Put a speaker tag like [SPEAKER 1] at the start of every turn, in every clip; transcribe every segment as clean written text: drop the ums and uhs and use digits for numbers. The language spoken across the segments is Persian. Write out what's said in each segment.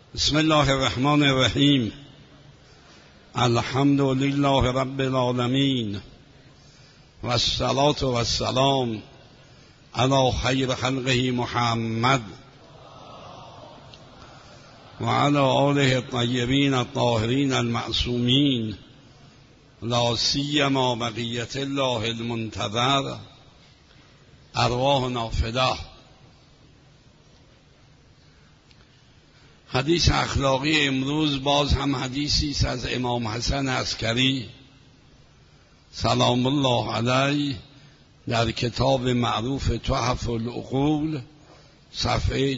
[SPEAKER 1] بسم الله الرحمن الرحیم. الحمد لله رب العالمین و الصلاة و السلام علی خیر خلقه محمد و علی آله الطیبین الطاهرین المعصومین، لا سیما بقیة الله المنتظر، ارواحنا فداه. حدیث اخلاقی امروز باز هم حدیثی است از امام حسن عسکری سلام الله علیه در کتاب معروف تحف العقول صفحه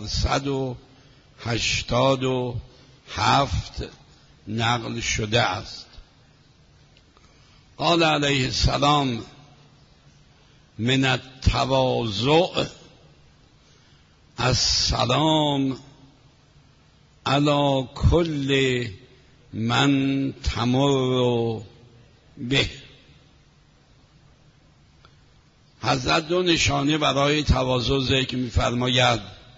[SPEAKER 1] 487 نقل شده است. قال علیه السلام: من التواضع السلام علی کل من تمر به. حضرت دو نشانه برای تواضع ذکر می‌فرماید.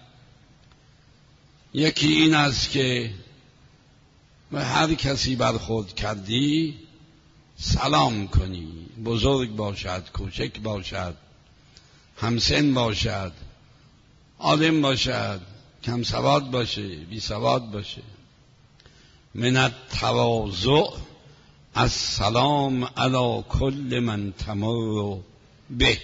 [SPEAKER 1] یکی این است که به هر کسی برخورد کردی سلام کنی، بزرگ باشد، کوچک باشد، همسن باشد، عالم باشد، کم سواد باشه، بی سواد باشه. من التواضع السلام علی کل من تمر به.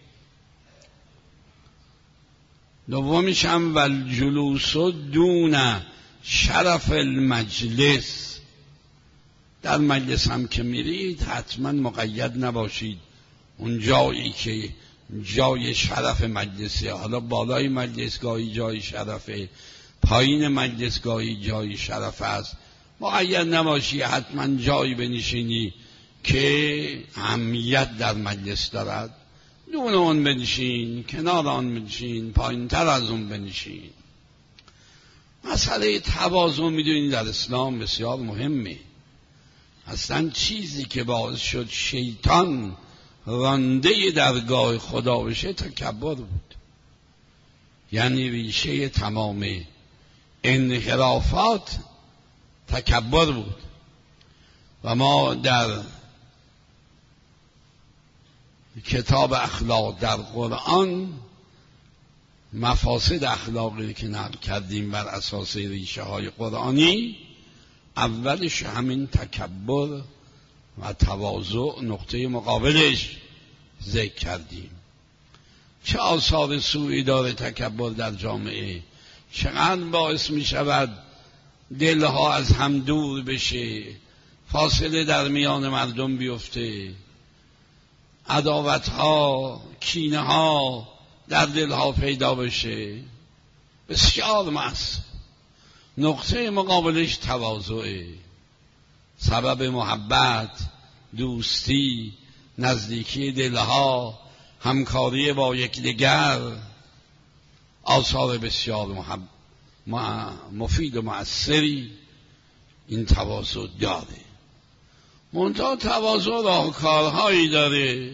[SPEAKER 1] دومیش هم والجلوس دون شرف المجلس. در مجلس هم که میرید حتما مقید نباشید اون جایی که جای شرف مجلسه. حالا بالای مجلس گاهی جای شرفه، پایین مجلس گاهی جای شرف است. مقید نباشی حتما جایی بنشینی که اهمیت در مجلس دارد، دون اون بنشین، کنار آن بنشین، پایین تر از اون بنشین. مسئله تواضع میدونید در اسلام بسیار مهمه. اصلا چیزی که باعث شد شیطان رانده درگاه خدا بشه تکبر بود. یعنی ریشه تمام انحرافات تکبر بود. و ما در کتاب اخلاق در قرآن مفاسد اخلاقی که نقل کردیم بر اساس ریشه های قرآنی، اولش همین تکبر و تواضع نقطه مقابلش ذکر کردیم. چه آثار سوئی داره تکبر در جامعه؟ چقدر باعث می شود دلها از هم دور بشه، فاصله در میان مردم بیفته، عداوتها، کینه ها در دلها پیدا بشه. بسیار مؤثر. نقطه مقابلش تواضعه، سبب محبت، دوستی، نزدیکی دلها، همکاری با یکدیگر، آثار بسیار مفید و مؤثری این تواضع داره. منتها تواضع راهکارهایی داره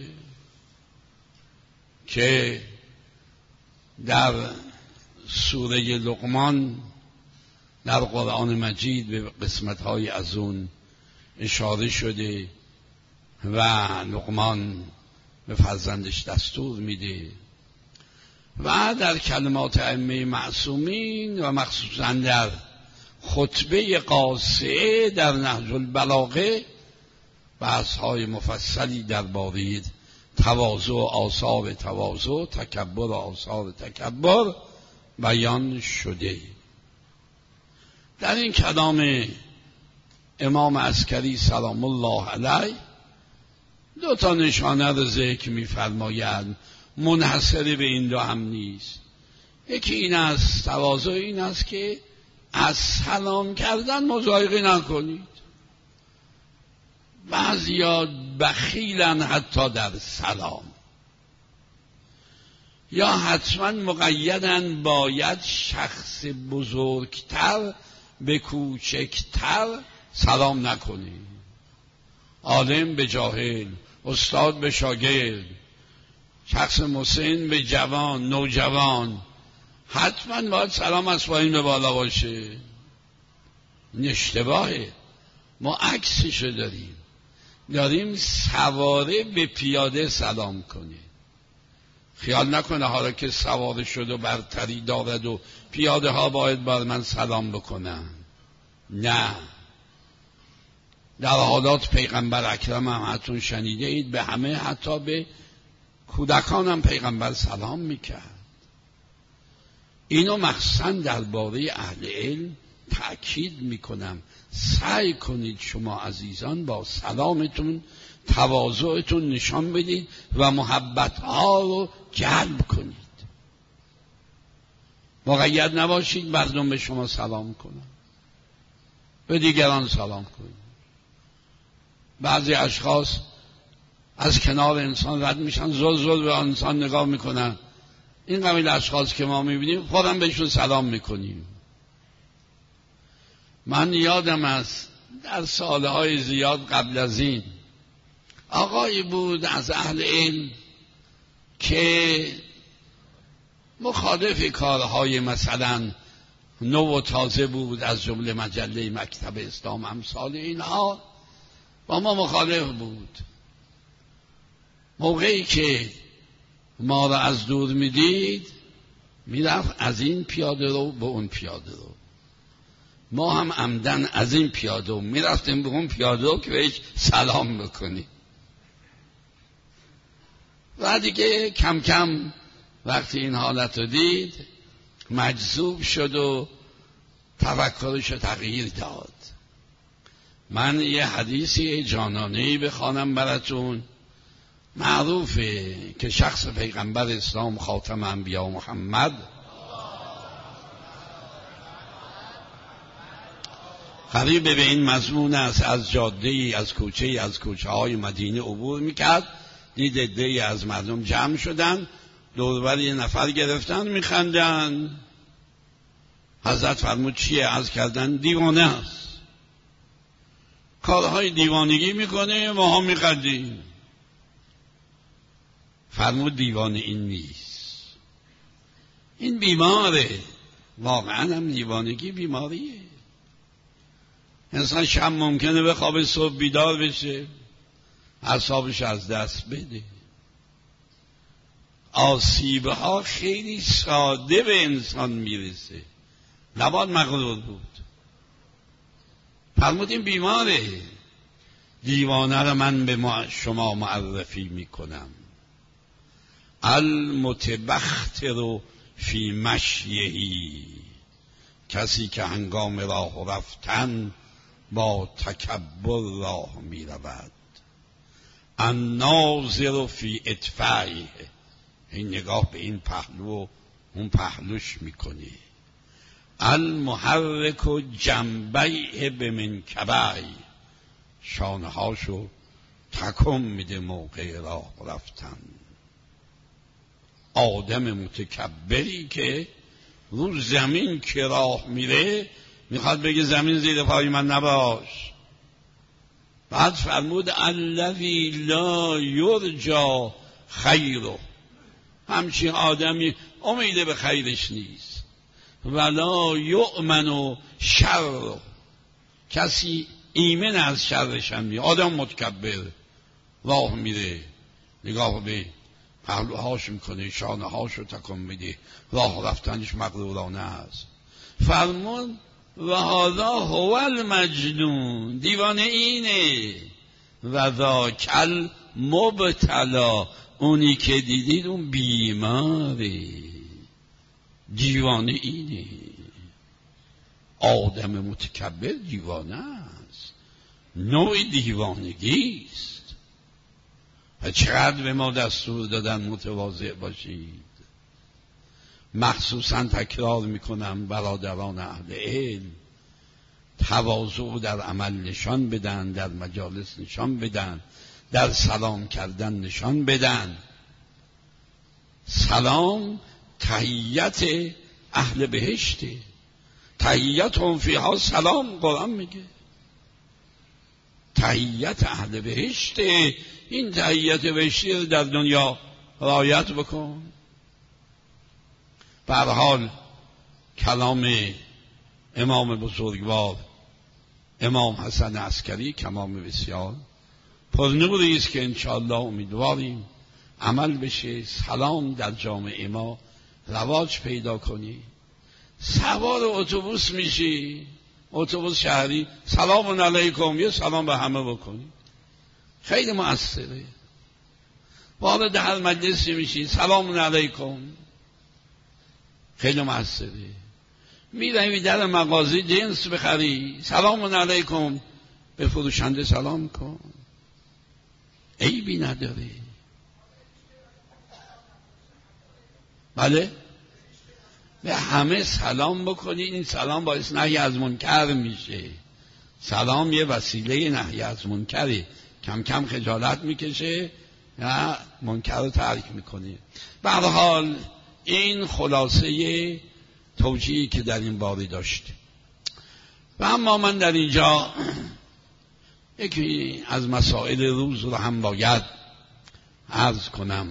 [SPEAKER 1] که در سوره لقمان در قرآن مجید به قسمت‌های از اون اشاره شده و لقمان به فرزندش دستور میده و در کلمات ائمه معصومین و مخصوصا در خطبه قاصعه در نهج البلاغه بحث‌های مفصلی درباره تواضع، آثار تواضع، تکبر و آثار تکبر بیان شده. در این کلام امام عسکری سلام الله علیه دو تا نشانه رو ذکر می‌فرمایند، منحصر به این دو هم نیست. یکی این است، تواضع این است که از سلام کردن مضایقه نکنید. بعضیا بخیلن حتی در سلام، یا حتما مقیدن باید شخص بزرگتر به کوچکتر سلام نکنی، عالم به جاهل، استاد به شاگرد، شخص مسن به جوان، نوجوان، حتما باید سلام از پایین به بالا باشه. این اشتباهه. ما عکسشو داریم سواره به پیاده سلام کنه. خیال نکنه حالا که سواره شد و برتری دارد و پیاده ها باید بر من سلام بکنن. نه، در حالات پیغمبر اکرم هم حتون شنیده اید به همه، حتی به کودکان هم پیغمبر سلام میکرد. اینو مخصوصا درباره اهل علم تأکید میکنم. سعی کنید شما عزیزان با سلامتون تواضعتون نشان بدید و محبت ها رو جلب کنید. مقید نباشید مردم به شما سلام کنن، به دیگران سلام کنید. بعضی اشخاص از کنار انسان رد میشن، زل به انسان نگاه میکنن. این قبیل اشخاص که ما میبینیم خودم بهشون سلام میکنیم. من یادم است در سالهای زیاد قبل از این آقایی بود از اهل علم که مخالف کارهای مثلا نو و تازه بود، از جمله مجله مکتب اسلام امثال اینها، با ما مخالف بود. موقعی که ما را از دور میدید میرفت از این پیاده رو به اون پیاده رو. ما هم عمدن از این پیاده رو میرفتیم به اون پیاده رو که بهش سلام بکنیم. و دیگه کم کم وقتی این حالت رو دید مجذوب شد و تفکرش رو تغییر داد. من یه حدیثی جانانه‌ای بخوانم براتون. معروفه که شخص پیغمبر اسلام خاتم انبیا محمد قریب به این مضمون است. از جاده‌ای از کوچه های مدینه عبور میکرد، دید عده‌ای از مردم جمع شدن، دور بر یه نفر گرفتن میخندن. حضرت فرمود چیه؟ عرض کردن دیوانه است، کارهای دیوانگی میکنه، ما هم میخندیم. فرمود دیوانه این نیست، این بیماره. واقعا هم دیوانگی بیماریه. انسان شب ممکنه به خواب صبح بیدار بشه، اعصابش از دست بده. آسیبها خیلی ساده به انسان میرسه، نباید مغرور بود. فرمود این بیماره. دیوانه رو من به شما معرفی میکنم. المتبختر فی مشیهی، کسی که هنگام راه رفتن با تکبر راه می رود. الناظر فی اطفائه، این نگاه به این پهلو و اون پهلوش میکنی. المحرک جنبیه به منکبی، شانهاشو تکم میده موقع راه رفتن. آدم متکبری که رو زمین که راه میره میخواد بگه زمین زیر پای من نباش. بعد فرمود الذی لا یرجا خیره، همچین آدمی امید به خیرش نیست. ولا یؤمن شر، کسی ایمن از شرش هم نیست. آدم متکبر راه میره، نگاه به پهلوهاش میکنه، شانهاشو تکون میده، راه رفتنش مغرورانه است. فرمون و هذا هو المجنون، دیوانه اینه. و ذاکل مبتلا، اونی که دیدید اون بیماره، دیوانه اینه. آدم متکبر دیوانه است، نوع دیوانگی است. و چقدر به ما دستور دادن متواضع باشید. مخصوصا تکرار میکنم برادران اهل علم تواضع در عمل نشان بدن، در مجالس نشان بدن، در سلام کردن نشان بدن. سلام تحیت اهل بهشته، تحیتهم فیها سلام. قرآن میگه تحیت اهل بهشته. این تحیت بهشتی رو در دنیا رعایت بکن. به هر حال کلام امام بزرگوار امام حسن عسکری کمام بسیار پرنوری است که انشاءالله امیدواریم عمل بشه، سلام در جامعه ما رواج پیدا کنی. سوار اتوبوس میشی، اتوبوس شهری، سلام علیکم، یه سلام به همه بکنی، خیلی مؤثره. وارد هر مجلسی میشی، سلام علیکم، خیلی مؤثره. میروی در مغازه جنس بخری، سلام علیکم، به فروشنده سلام کن، عیبی نداره. بله، به همه سلام بکنی. این سلام باعث نهی از منکر میشه. سلام یه وسیله نهی از منکره، کم کم خجالت میکشه یا منکر رو ترک میکنه. به هر حال این خلاصه توجیهی که در این باره داشته. و اما من در اینجا یکی از مسائل روز رو هم باید عرض کنم.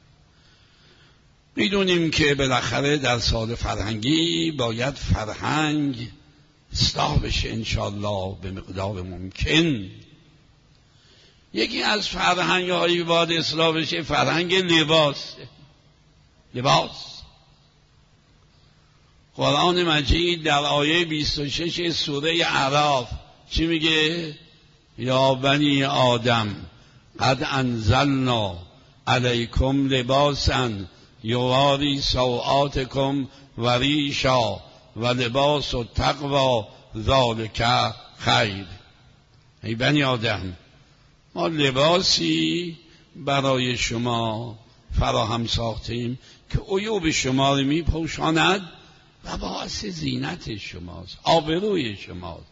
[SPEAKER 1] میدونیم که بالاخره در سال فرهنگی باید فرهنگ اصلاح بشه انشاءالله به مقدار ممکن. یکی از فرهنگ هایی باید اصلاح بشه فرهنگ لباس. قرآن مجید در آیه 26 سوره اعراف چی میگه؟ یا بنی آدم قد انزلنا علیکم لباسا یواری سوآتکم و ریشا و لباس و تقوا ذالک خیر. ای بنی آدم، ما لباسی برای شما فراهم ساختیم که عیوب شما رو میپوشاند و باعث زینت شماست، آبروی شماست.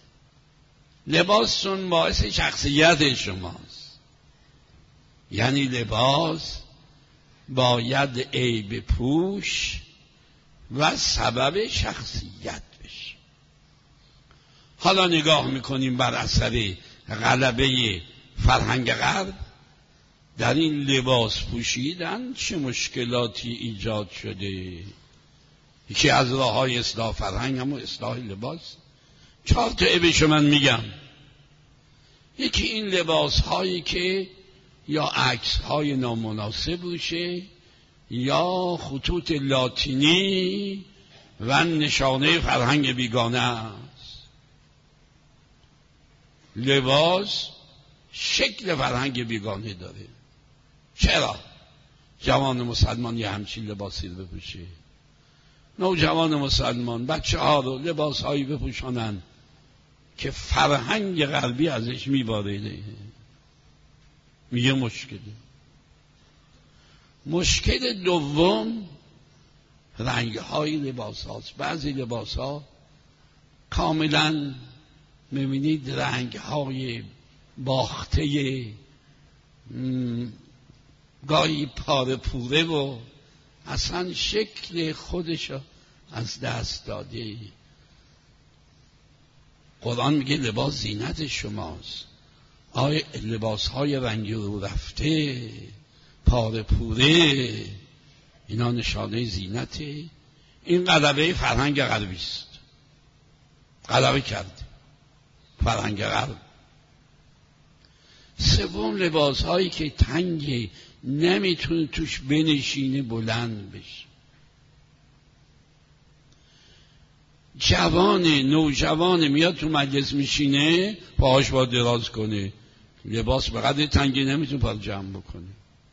[SPEAKER 1] لباسون باعث شخصیت شماست. یعنی لباس باید عیب پوش و سبب شخصیت بشه. حالا نگاه میکنیم بر اثر غلبه فرهنگ غرب در این لباس پوشیدن چه مشکلاتی ایجاد شده. یکی از راه‌های اصلاح فرهنگ هم اصلاح لباس. 4 تا عیبش من میگم. یکی این لباس هایی که یا عکس های نامناسب باشه یا خطوط لاتینی و نشانه فرهنگ بیگانه است. لباس شکل فرهنگ بیگانه داره. چرا جوان مسلمان یه همچین لباسی رو بپوشه؟ نوجوان مسلمان بچه ها رو لباس هایی بپوشانن که فرهنگ غربی ازش میباره. میگه مشکل دوم رنگ های لباس هاست. بعضی لباس ها کاملا میبینید رنگ های باخته، گاهی پاره پوره و اصلا شکل خودشو از دست داده. قرآن میگه لباس زینت شماست. لباس های رنگی رو رفته، پاره پوره، اینا نشانه زینته. این غلبه فرهنگ غربی است. غلبه کرد فرهنگ غرب. سوم لباس هایی که تنگه، نمیتونه توش بنشینه، بلند بشه. نوجوان میاد تو مجلس میشینه، پاهاش باید دراز کنه. لباس بقدر تنگی نمیتونه پا جمع بکنه.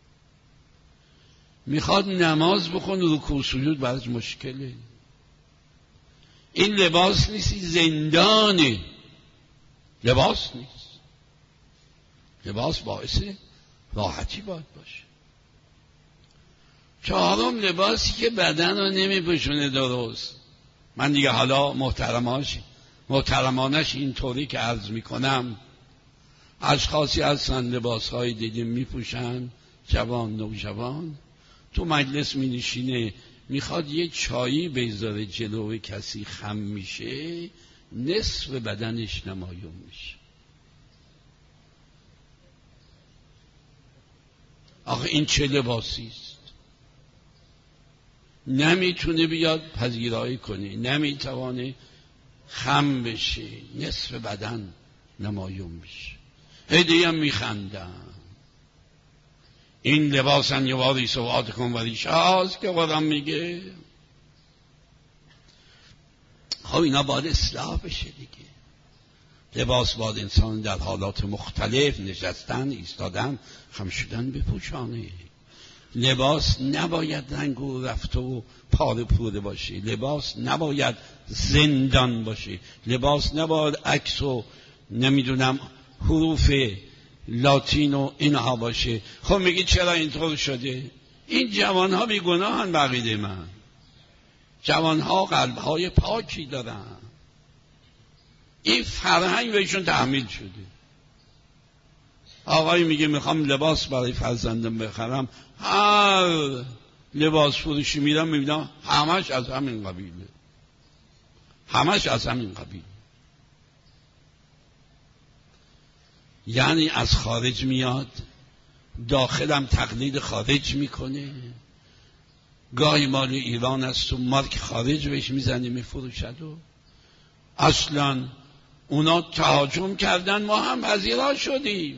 [SPEAKER 1] میخواد نماز بخونه، رکوع سجود براش مشکله. این لباس نیست، زندانه. لباس نیست. لباس باعث راحتی باید باشه. 4 لباسی که بدن رو نمیپوشونه درست. من دیگه حالا محترمانش اینطوری که عرض میکنم، اشخاصی هستن لباسهایی دیدیم میپوشن، جوان نوجوان، تو مجلس مینشینه، میخواد یه چایی بذاره جلوی کسی، خم میشه، نصف بدنش نمایان میشه. آخه این چه لباسی است؟ نمیتونه بیاد پذیرایی کنه، نمیتوانه خم بشه، نصف بدن نمایون بشه. هدیه هم میخندن. این لباسن یه واری سواد کن وریش هاست که قرآن میگه. خب اینا باید اصلاح بشه دیگه. لباس باید انسان در حالات مختلف، نشستن، ایستادن، خم شدن بپوشانه. لباس نباید رنگ و رفته و پاره پوره باشه. لباس نباید زندان باشه. لباس نباید عکس و نمیدونم حروف لاتین و اینها باشه. خب میگی چرا اینطور شده؟ این جوانها بیگناهن بقیده من. جوانها قلبهای پاکی دارن. این فرهنگ بهشون تحمیل شده. آقایی میگه میخوام لباس برای فرزندم بخرم، هر لباس فروشی میرم میبینم همش از همین قبیله، همش از همین قبیله. یعنی از خارج میاد، داخلم تقلید خارج میکنه. گاهی مال ایران است و مارک خارج بهش میزنه میفروشد و اصلا اونا تهاجم کردن، ما هم پذیرا شدیم.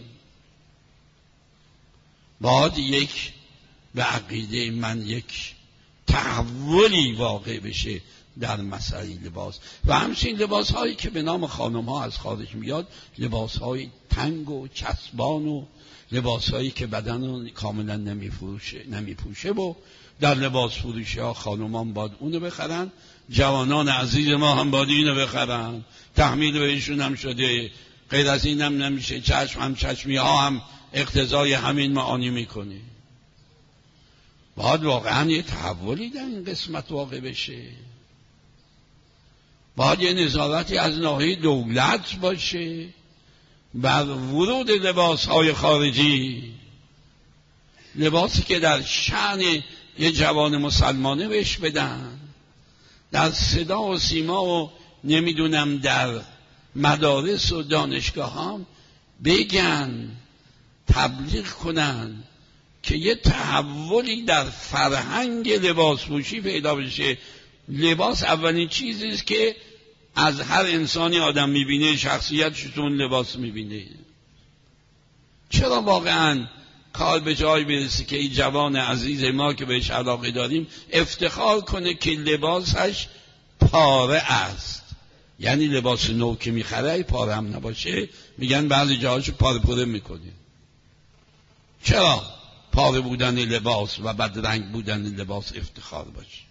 [SPEAKER 1] باید یک به عقیده من یک تحولی واقع بشه در مسئله لباس. و همچنین لباس هایی که به نام خانم ها از خارج میاد، لباس های تنگ و چسبان و لباس هایی که بدن رو کاملا نمیپوشه و در لباس فروشی ها خانمان باید اونو بخرن، جوانان عزیز ما هم باید اینو بخرن. تحمیل بهشون هم شده، غیر از این هم نمیشه. چشم هم چشمی ها هم اقتضای همین معانی میکنه. باید واقعا یه تحولی در این قسمت واقع بشه. باید یه نظارتی از ناحیه دولت باشه بر ورود لباس های خارجی، لباسی که در شأن یه جوان مسلمانه بهش بدن، در صدا و سیما و نمیدونم در مدارس و دانشگاه هم بگن، تبلیغ کنن که یه تحولی در فرهنگ لباس پوشی پیدا بشه. لباس اولین چیزی است که از هر انسانی آدم میبینه، شخصیتش تو اون لباس میبینه. چرا واقعا کار به جای برسه که این جوان عزیز ما که بهش علاقه داریم افتخار کنه که لباسش پاره است؟ یعنی لباس نو که میخره پاره هم نباشه، میگن بعضی جاهاشو پاره پوره میکنه. چرا پاره بودن لباس و بدرنگ بودن لباس افتخار باشه؟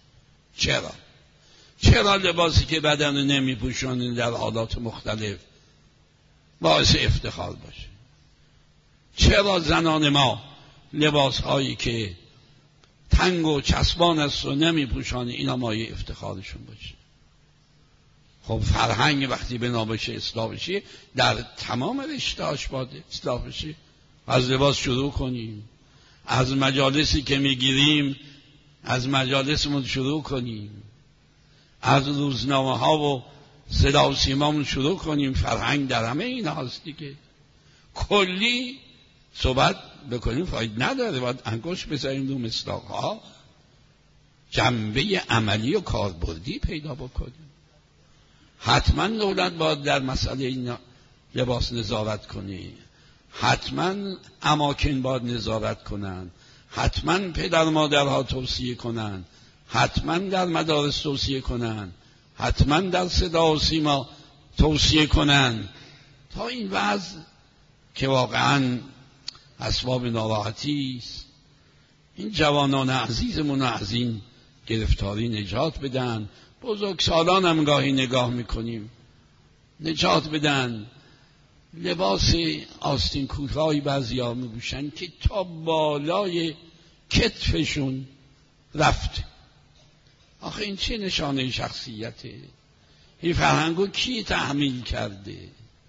[SPEAKER 1] چرا لباسی که بدن رو نمیپوشونه در حالات مختلف باعث افتخار باشه؟ چرا زنان ما لباس هایی که تنگ و چسبان است و نمیپوشانه اینا مایه افتخارشون باشه؟ خب فرهنگ وقتی بنا بشه اصلاح بشه، در تمام رشته‌اش باید اصلاح بشه. از لباس شروع کنیم، از مجالسی که میگیریم از مجالسمون شروع کنیم، از روزنامه ها و صدا و سیمامون شروع کنیم. فرهنگ در همه این هاست دیگه. کلی صحبت بکنیم فاید نداره، باید انگشت بزنیم رو مصداق ها، جنبه عملی و کاربردی پیدا بکنیم. حتما دولت باید در مسئله این لباس نظارت کنه، حتما اماکن باید نظارت کنن، حتما پدر مادرها توصیه کنن، حتما در مدارس توصیه کنن، حتما در صدا و سیما توصیه کنن، تا این وضع که واقعا اسباب ناراحتی است این جوانان عزیزمون از این گرفتاری نجات بدن. بزرگسالان هم گاهی نگاه میکنیم نجات بدن. لباس آستین کوتاهی بعضیا میپوشن که تا بالای کتفشون رفته. آخه این چه نشانه شخصیته؟ این فرهنگو کی تحمیل کرده؟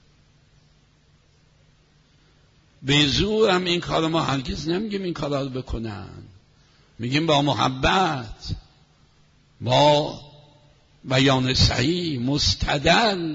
[SPEAKER 1] به زور هم این کار ما هرگز نمیگیم این کارا رو بکنن، میگیم با محبت، با بیان صحیح مستدل.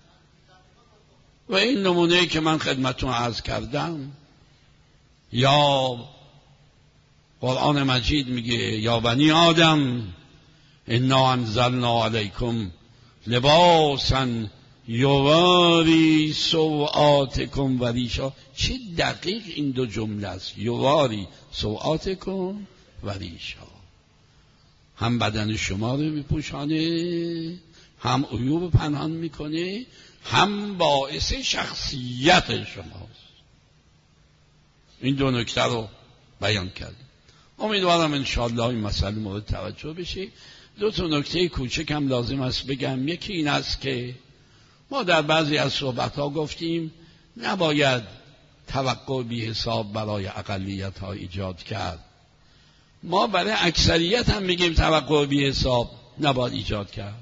[SPEAKER 1] و این نمونه که من خدمتتون عرض کردم، یا قرآن مجید میگه یا بنی آدم انا انزلنا علیکم لباسا یواری سوآتکم و ریشا. چه دقیق این دو جمله است، یواری سوآتکم و ریشا. هم بدن شما رو میپوشانه، هم عیوب پنهان میکنه، هم باعث شخصیت شماست. این دو نکته رو بیان کردیم. امیدوارم انشاءالله این مسئله مورد توجه بشه. دو تا نکته کوچک هم لازم است بگم. یکی این است که ما در بعضی از صحبت‌ها گفتیم نباید توقع بی حساب برای اقلیت‌ها ایجاد کرد. ما برای اکثریت هم میگیم توقع بی حساب نباید ایجاد کرد.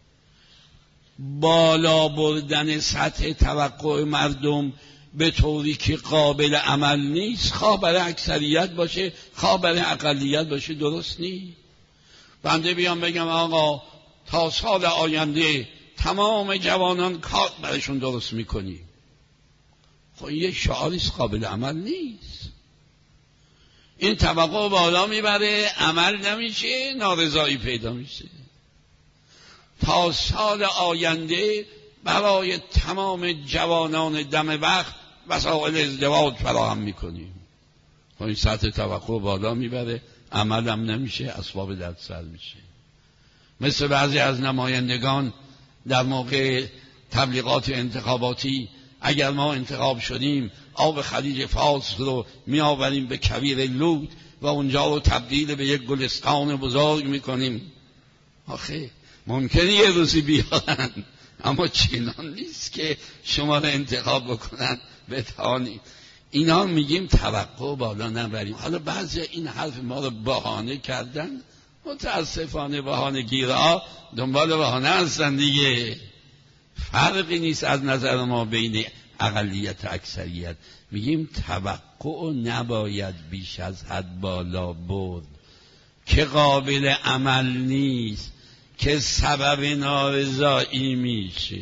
[SPEAKER 1] بالا بردن سطح توقع مردم به طوری که قابل عمل نیست، خواه برای اکثریت باشه خواه برای اقلیت باشه، درست نیست. بنده بیام بگم آقا تا سال آینده تمام جوانان کار برایشون درست میکنی، خب این یه شعاریست، قابل عمل نیست. این توقع بالا میبره، عمل نمیشه، نارضایی پیدا میشه. تا سال آینده برای تمام جوانان دم وقت وسایل ازدواج فراهم میکنیم، خب این سطح توقع بالا میبره، عمل هم نمیشه، اسباب دردسر میشه. مثل بعضی از نمایندگان در موقع تبلیغات انتخاباتی، اگر ما انتخاب شدیم آب خلیج فارس رو می آوریم به کویر لود و اونجا رو تبدیل به یک گلستان بزرگ میکنیم. آخه ممکنه یه روزی بیارن، اما چنان نیست که شما رو انتخاب بکنن بتوانید. اینا میگیم توقع بالا نبریم. حالا بعضی این حرف ما رو بهانه کردن، متاسفانه بهانه گیرها دنبال بهانه هستن دیگه. فرقی نیست از نظر ما بین اقلیت و اکثریت. میگیم توقع نباید بیش از حد بالا برد که قابل عمل نیست، که سبب نارضایی میشه.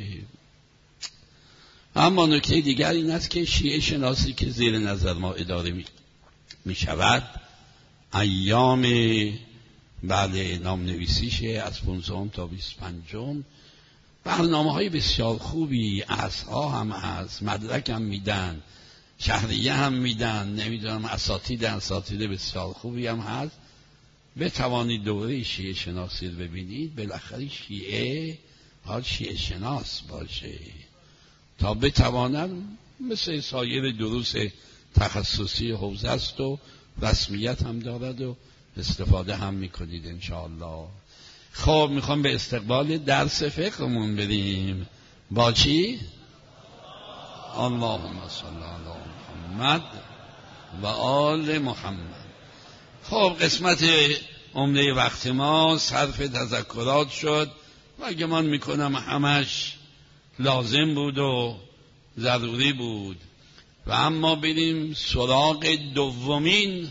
[SPEAKER 1] اما نکته دیگر این است که شیعه شناسی که زیر نظر ما اداره می شود، ایام نام نویسیشه از 15 تا 25 برنامه های بسیار خوبی، عصرها هم هست، مدرک هم میدن، شهریه هم میدن، نمیدونم اساتید بسیار خوبی هم هست. بتوانید دوره شیعه شناسی رو ببینید. بالاخره شیعه باید شیعه شناس باشه تا بتوانند، مثل سایر دروس تخصصی حوزه است و رسمیت هم دارد و استفاده هم میکنید انشاءالله. خب میخوام به استقبال درس فقهمون بریم. با چی؟ اللهم صل علی محمد و آل محمد. خب قسمت عمده وقت ما صرف تذکرات شد و گمان میکنم همش لازم بود و ضروری بود. و اما بریم سراغ دومین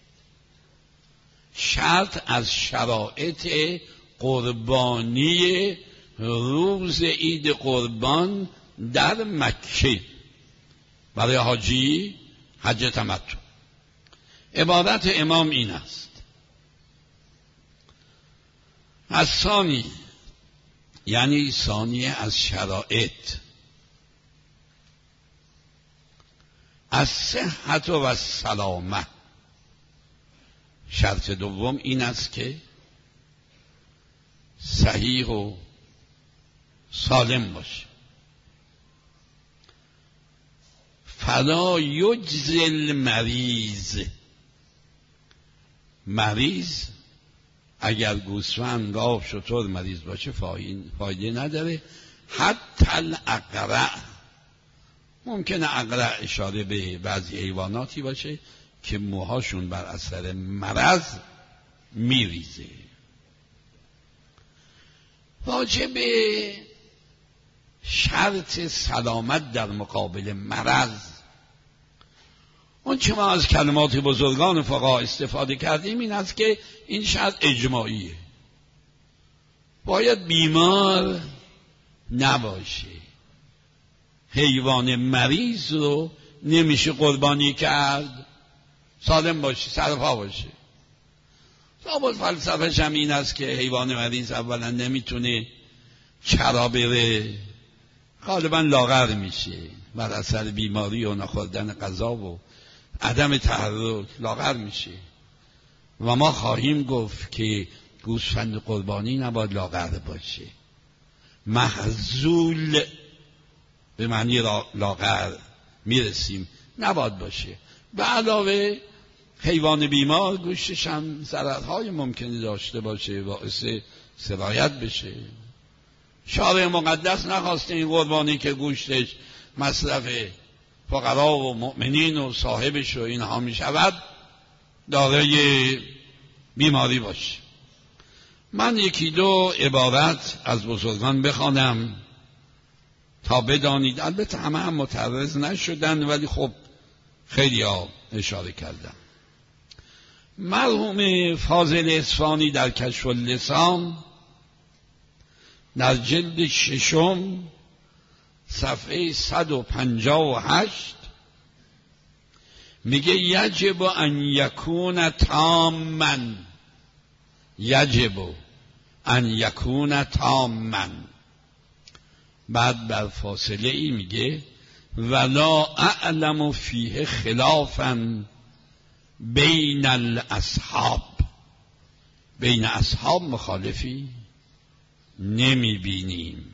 [SPEAKER 1] شرط از شرایط قربانی روز عید قربان در مکه برای حاجی حج تمتع. عبارت امام این است: از ثانی، یعنی ثانیه از شرایط، از صحت و سلامت. شرط دوم این است که صحیح و سالم باشه. فلا یجزی المریض، مریض اگر گوسفند، گاو، شتر مریض باشه فایده نداره. حتی الاقرع، ممکنه اقرع اشاره به بعضی حیواناتی باشه که موهاشون بر اثر مرض میریزه. واجب شرط سلامت در مقابل مرض، اون چه ما از کلمات بزرگان فقها استفاده کردیم این است که این شرط اجماعیه، باید بیمار نباشه. حیوان مریض رو نمیشه قربانی کرد، سالم باشه، سرپا باشه. ثابت فلسفه‌ش هم این است که حیوان مریض اولا نمیتونه چرا بره غالبا لاغر میشه بر اثر بیماری و نخوردن غذا و عدم تحرک لاغر میشه و ما خواهیم گفت که گوسفند قربانی نباید لاغر باشه، محزول به معنی لاغر میرسیم نباید باشه. به علاوه حیوان بیمار گوشتش هم ضررهای ممکنی داشته باشه، باعث سرایت بشه. شارع مقدس نخواسته این قربانی که گوشتش مصرف فقرا و مؤمنین و صاحبش و اینها می شود دارای بیماری باشه. من یکی دو عبارت از بزرگان بخوانم تا بدانید، البته همه هم متعرض نشدن ولی خب خیلی ها اشاره کردم. مرحوم فاضل اصفهانی در کشف اللسان در جلد 6 صفحه 158 میگه یجب ان یکون تاماً، یجب ان یکون تاماً. بعد بر فاصله ای میگه ولا اعلم فیه خلافاً بین الاصحاب، بین اصحاب مخالفی نمی بینیم.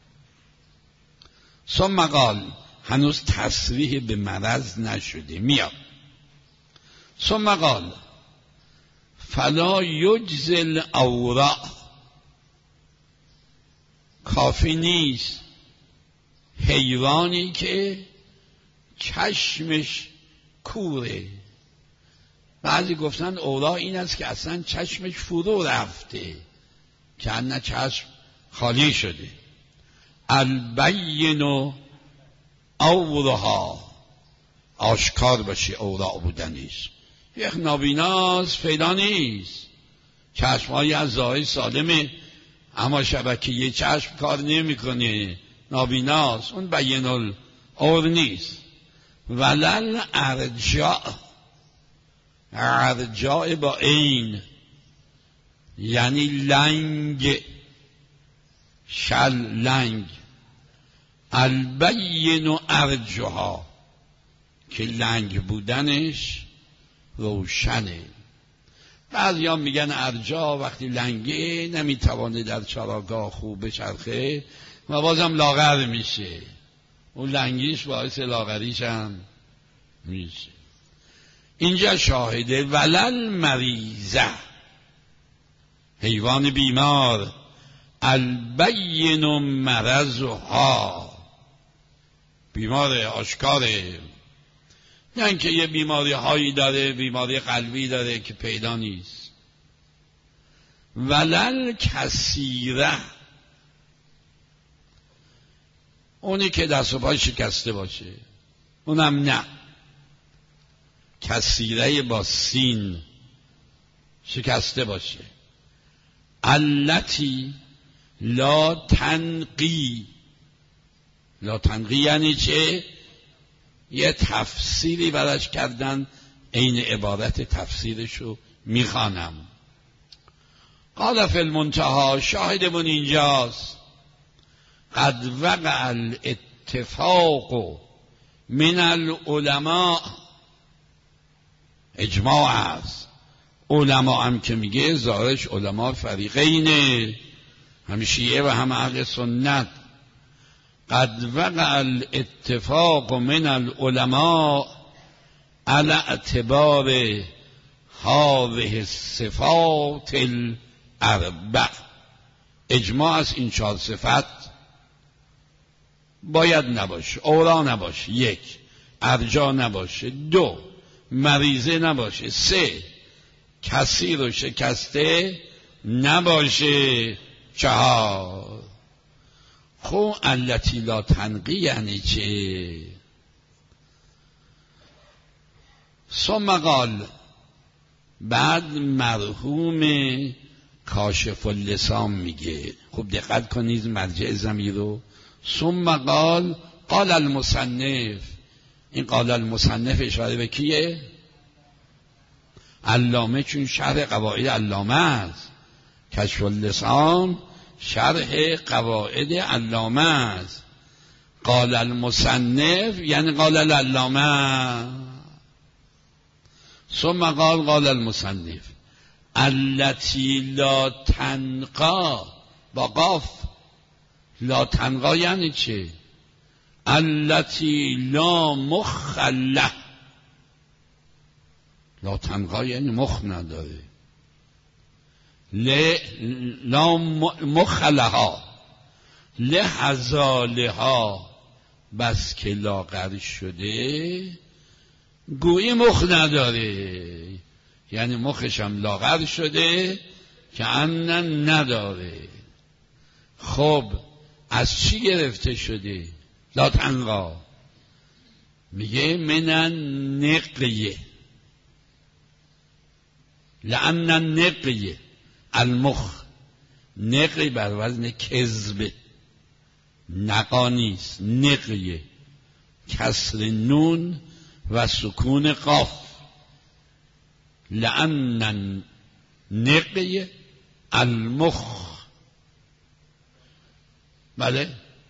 [SPEAKER 1] ثم قال، هنوز تصریح به مرض نشده، میاد. ثم قال فلا یجزی الاوراق، کافی نیست حیوانی که چشمش کوره. بعضی گفتن اوراق این است که اصلا چشمش فرو رفته که نه چشم خالی شده. البین اورها، آشکار باشه اوراق بودنش. یک نابیناست پیدا نیست، چشمهای از ظاهر سالمه اما شبکیه چشم کار نمیکنه، نابیناست، اون بین الاور نیست. ولل ارجاء، ارجاء با این یعنی لنگ، شل لنگ. البین و ارجها که لنگ بودنش روشنه. بعضیان میگن ارجا وقتی لنگه نمیتوانه در چراگاه خوب بچرخه و بازم لاغر میشه، اون لنگیش باعث لاغریش هم میشه. اینجا شاهده ولل مریضه، حیوان بیمار. البین و مرضها، بیماره آشکاره، نه اینکه یه بیماری هایی داره، بیماری قلبی داره که پیدا نیست. ولل کثیره، اونی که دست و پای شکسته باشه اونم نه. کثیره با سین شکسته باشه. التی لا تنقی، لا تنقی یعنی چه؟ یه تفسیری براش کردن، این عبارت تفسیرشو میخوانم. قال فی المنتهی، شاهدمون اینجاست. قد وقع الاتفاق من العلماء، اجماع است. علماء هم که میگه ظاهرش علماء فریقینه، هم شیعه و هم اهل سنت. قد وقع الاتفاق من العلماء على اعتبار هذه الصفات الاربع، اجماع از این 4 صفت باید نباشه. اورا نباشه، 1 ارجا نباشه، 2 مریضه نباشه، 3 کثیر و شکسته نباشه، 4 خو التی لا تنقی یعنی چه؟ ثم قال، بعد مرحوم کاشف اللسان میگه، خوب دقت کنید مرجع ضمیر رو. ثم قال، قال المصنف، این قال المصنف اشاره به کیه؟ علامه، چون شرح قواعد علامه است. کشف اللسان شرح قواعد علامه است. قال المصنف یعنی قال العلامه. ثم قال المصنف التي لا تنقا با قاف. لا تنقا یعنی چه؟ التي لا مخ له. لا تنقا یعنی مخ نداره. لا مخ لها لحظالها بس که لاغر شده گویی مخ نداره، یعنی مخش هم لاغر شده که انن نداره. خب از چی گرفته شده؟ لا تنقا میگه من النقیه، لأن النقیه المخ. نقی بر وزن کذب، نقا نیست، نقیه، کسر نون و سکون قاف. لأن النقیه المخ. بله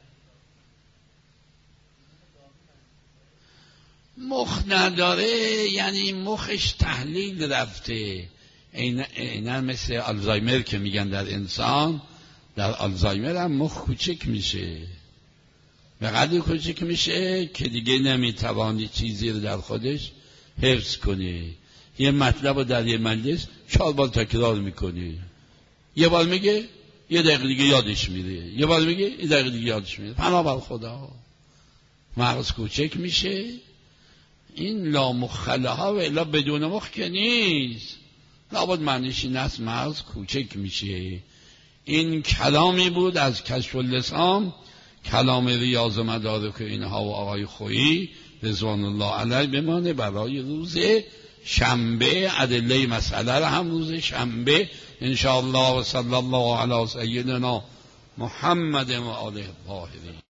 [SPEAKER 1] مخ نداره یعنی مخش تحلیل رفته. اینا مثل آلزایمر که میگن در انسان، در آلزایمر هم مخ کوچک میشه، به قدری کوچک میشه که دیگه نمیتوانی چیزی رو در خودش حفظ کنه. یه مطلب رو در یه مجلس 4 بار تکرار میکنه، یه بار میگه یه دقیقه دیگه یادش میره، یه بار میگه یه دقیقه دیگه یادش میره. پناه بر خدا، مغز کوچک میشه. این لا مخله ها و الا بدون مخ که نیست، لابد معنیش این است مغز کوچک میشه. این کلامی بود از کشف اللسان، کلام ریاض مدارک اینها و آقای خویی رضوان الله علیه بمانه برای روز شنبه. ادله مسئله را هم روز شنبه انشاءالله. و صلی الله علی سیدنا محمد و آله الطاهرین.